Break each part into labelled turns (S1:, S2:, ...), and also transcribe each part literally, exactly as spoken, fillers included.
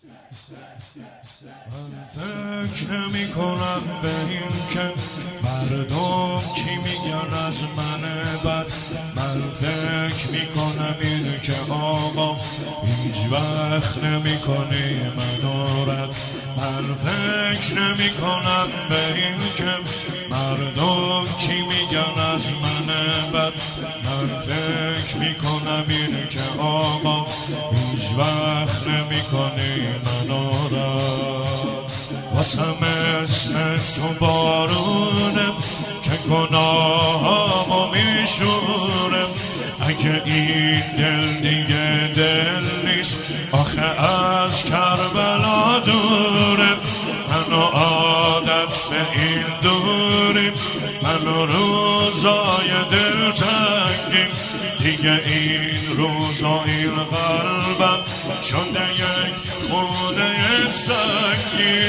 S1: من فکر نمی کنم به این که مردم چی میگن از من بد. من فکر میکنم این که آقا هیچ وقت نمی کنی منو رد. من فکر نمی کنم به این که مردم چی میگن از من بد. من فکر میکنم این که آقا هیچ وقت نمی کنی منو رد. واسم اسم تو بارونه که گناهامو میشوره. اگه این دل دیگه دل نیست آخه از کربلا دوره. منو عادت به این دوری، منو روزای دل تنگی. دیگه این روزا این قلبم شده یک خونه سنگی.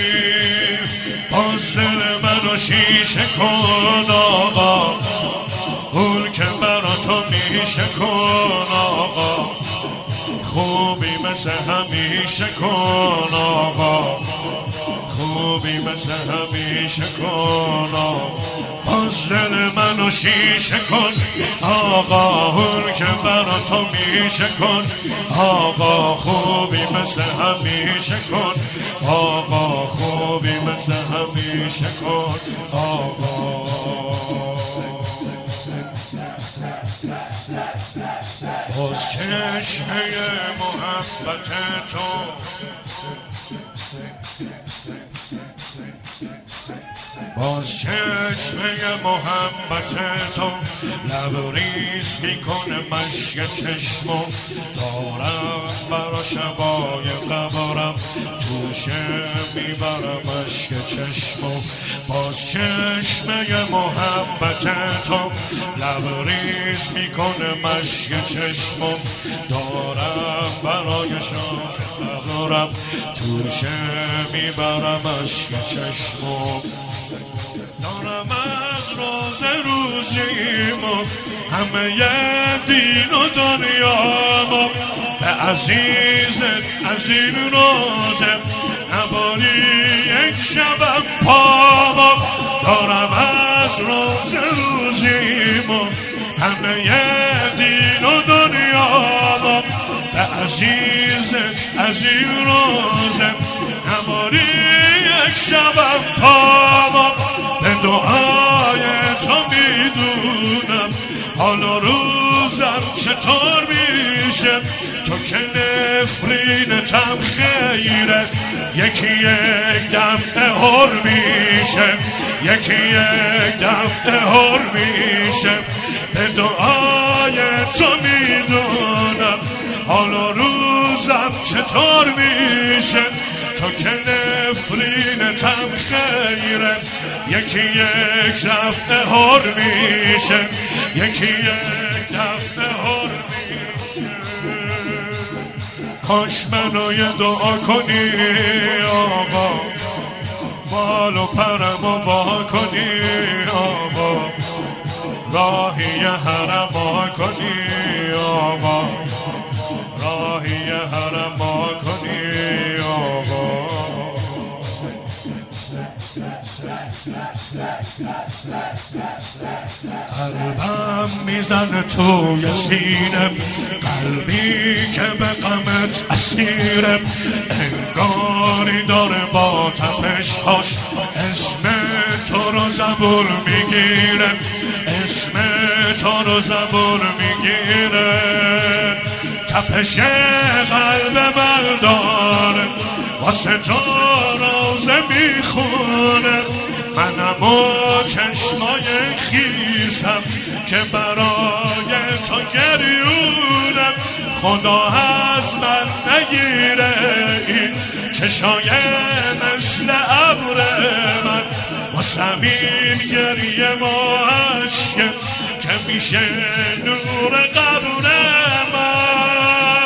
S1: باز دل منو شیشه کن آقا، اون که برا تو میشه کن آقا. خوبی مثل همیشه کن آقا، خوبی مثل همیشه کن آقا. باز دل منو شیشه کن آقا، اون که برا تو میشه کن آقا. خوبی مثل همیشه کن آقا، خوبی مثل همیشه کن آقا. باز چشمه محبت تو باز چشمه محبت تو لبریز میکنه مشک چشمو. دارم برا شبای قبرم توشه میبرم مشک چشمو. باز چشمه محبت تو لبریز میکنه مشک چشمو. دارم برای شبای قبرم توشه میبرم مشک چشمو. دارم از روز روزیمو همه ی دین و دنیامو به عزیزت از این روزه نباری یک شبم پامو. دارم از روز روزیمو همه ی دین و دنیامو به عزیزت از این روزه نباری یک شبم پامو. به دعای تو میدونم حال و روزم چطور میشه. تو که نفرینتم خیره یکی یک دفعه هر میشه، یکی یک دفعه هر میشه. به دعای تو میدونم حال و روزم چطور میشه. تو که نفرینتم خیره یکی یک دفعه هر میشه، یکی یک دفعه هر میشه. کاش منو یه دعا کنی آقا، بال و پرم و وا کنی آقا. راهی حرم وا کنی آقا، راهی حرم وا کنی آقا. قلبم میزن توی سینم، قلبی که به غمت اسیرم. انگاری داره با تپش‌هاش اسم تو رو زبون میگیرم، اسم تو رو زبون میگیرم. تپش قلب من داره واسه تو روزه میخونه. منم و چشمای خیسم که برای تو گریونم. خدا از من نگیره این چشای مثل ابر من. واسم این گریه و عشقه که میشه نور قبر من.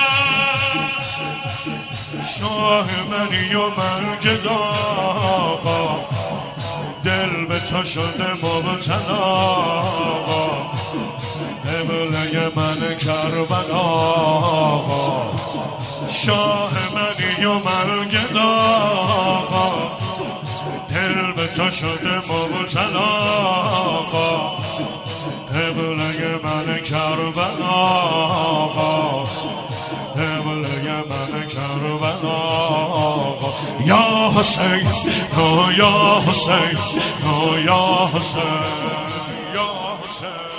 S1: شاه منی و من جدا آقا، دل به تو شده مبتلا آقا. قبله من کربلا آقا، شاه منی و مرگ آقا، دل به تو شده مبتلا آقا، قبله من کربلا آقا، قبله من کربلا آقا. یا حسین او یا حسین او یا حسین یا حسین